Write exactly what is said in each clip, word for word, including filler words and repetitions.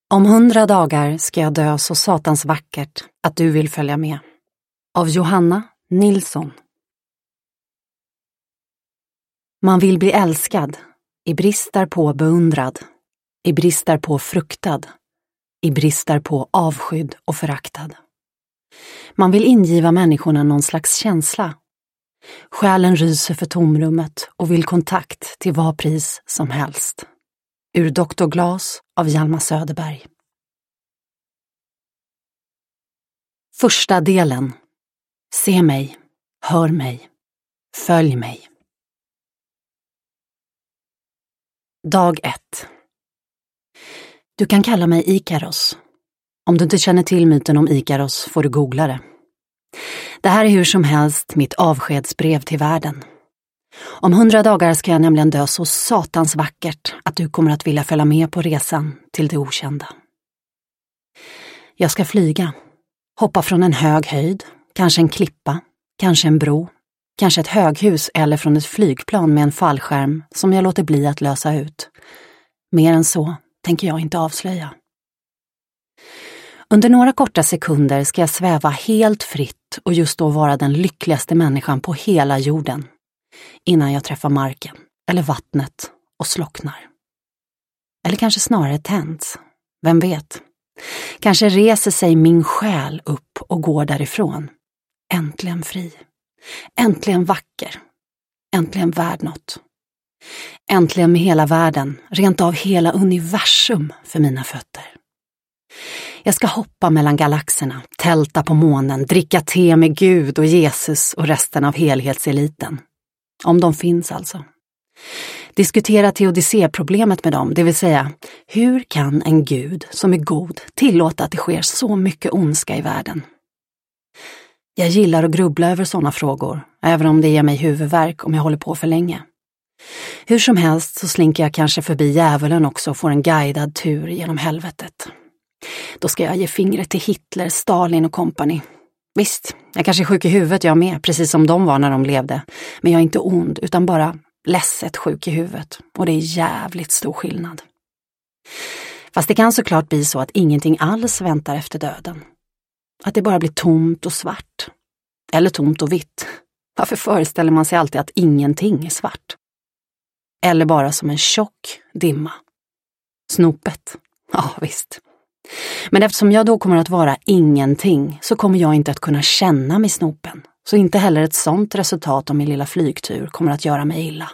Om hundra dagar ska jag dö så satans vackert att du vill följa med. Av Johanna Nilsson. Man vill bli älskad, i brist därpå beundrad, i brist därpå fruktad, i brist därpå avskydd och föraktad. Man vill ingiva människorna någon slags känsla. Själen ryser för tomrummet och vill kontakt till vad pris som helst. Ur doktor Glas av Hjalmar Söderberg. Första delen. Se mig, hör mig, följ mig. Dag ett. Du kan kalla mig Ikaros. Om du inte känner till myten om Ikaros får du googla det. Det här är hur som helst mitt avskedsbrev till världen. Om hundra dagar ska jag nämligen dö så satans vackert att du kommer att vilja följa med på resan till det okända. Jag ska flyga. Hoppa från en hög höjd, kanske en klippa, kanske en bro, kanske ett höghus eller från ett flygplan med en fallskärm som jag låter bli att lösa ut. Mer än så tänker jag inte avslöja. Under några korta sekunder ska jag sväva helt fritt och just då vara den lyckligaste människan på hela jorden. Innan jag träffar marken eller vattnet och slocknar. Eller kanske snarare tänds. Vem vet? Kanske reser sig min själ upp och går därifrån. Äntligen fri. Äntligen vacker. Äntligen värd något. Äntligen med hela världen, rent av hela universum för mina fötter. Jag ska hoppa mellan galaxerna, tälta på månen, dricka te med Gud och Jesus och resten av helhetseliten. Om de finns alltså. Diskutera teodicéproblemet med dem, det vill säga, hur kan en gud som är god tillåta att det sker så mycket ondska i världen? Jag gillar att grubbla över sådana frågor, även om det ger mig huvudvärk om jag håller på för länge. Hur som helst så slinker jag kanske förbi djävulen också och får en guidad tur genom helvetet. Då ska jag ge fingret till Hitler, Stalin och kompani. Visst, jag kanske är sjuk i huvudet jag med, precis som de var när de levde. Men jag är inte ond, utan bara ledset sjuk i huvudet. Och det är jävligt stor skillnad. Fast det kan såklart bli så att ingenting alls väntar efter döden. Att det bara blir tomt och svart. Eller tomt och vitt. Varför föreställer man sig alltid att ingenting är svart? Eller bara som en tjock dimma. Snopet. Ja, visst. Men eftersom jag då kommer att vara ingenting så kommer jag inte att kunna känna mig snopen. Så inte heller ett sånt resultat av min lilla flygtur kommer att göra mig illa.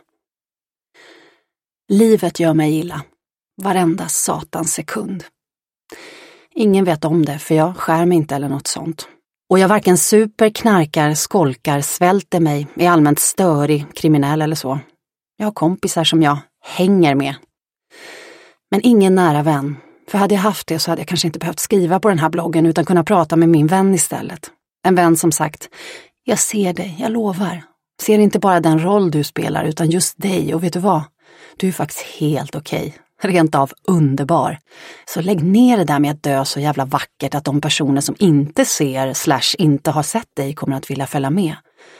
Livet gör mig illa. Varenda satans sekund. Ingen vet om det för jag skär mig inte eller något sånt. Och jag varken super, knarkar, skolkar, svälter mig, är allmänt störig, kriminell eller så. Jag har kompisar som jag hänger med. Men ingen nära vän. För hade jag haft det så hade jag kanske inte behövt skriva på den här bloggen utan kunna prata med min vän istället. En vän som sagt, jag ser dig, jag lovar. Ser inte bara den roll du spelar utan just dig och vet du vad? Du är faktiskt helt okej. Rent av underbar. Så lägg ner det där med att dö så jävla vackert att de personer som inte ser slash inte har sett dig kommer att vilja följa med.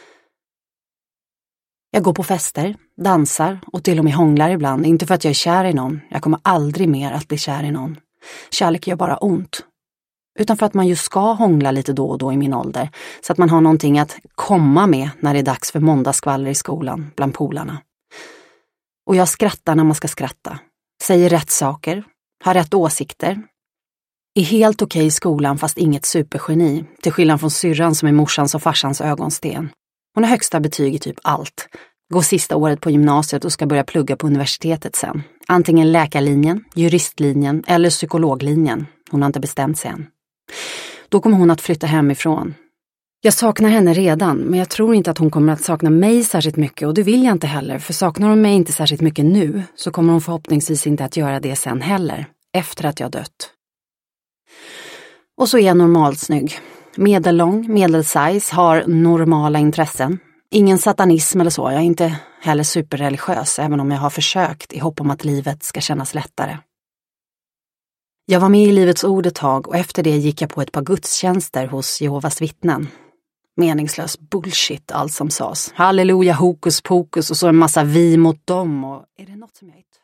Jag går på fester, dansar och till och med hånglar ibland. Inte för att jag är kär i någon. Jag kommer aldrig mer att bli kär i någon. Kärlek gör bara ont. Utan för att man ju ska hångla lite då och då i min ålder. Så att man har någonting att komma med när det är dags för måndagsskvaller i skolan bland polarna. Och jag skrattar när man ska skratta. Säger rätt saker. Har rätt åsikter. Är helt okej i skolan fast inget supergeni. Till skillnad från syrran som är morsans och farsans ögonsten. Hon har högsta betyg i typ allt. Går sista året på gymnasiet och ska börja plugga på universitetet sen. Antingen läkarlinjen, juristlinjen eller psykologlinjen. Hon har inte bestämt sig än. Då kommer hon att flytta hemifrån. Jag saknar henne redan, men jag tror inte att hon kommer att sakna mig särskilt mycket och det vill jag inte heller. För saknar hon mig inte särskilt mycket nu så kommer hon förhoppningsvis inte att göra det sen heller. Efter att jag dött. Och så är jag normalt snygg. Medellång, medelsize, har normala intressen. Ingen satanism eller så, jag är inte heller superreligiös även om jag har försökt i hopp om att livet ska kännas lättare. Jag var med i Livets ord ett tag och efter det gick jag på ett par gudstjänster hos Jehovas vittnen. Meningslös bullshit allt som sades. Halleluja, hokus pokus och så en massa vi mot dem och är det något som jag är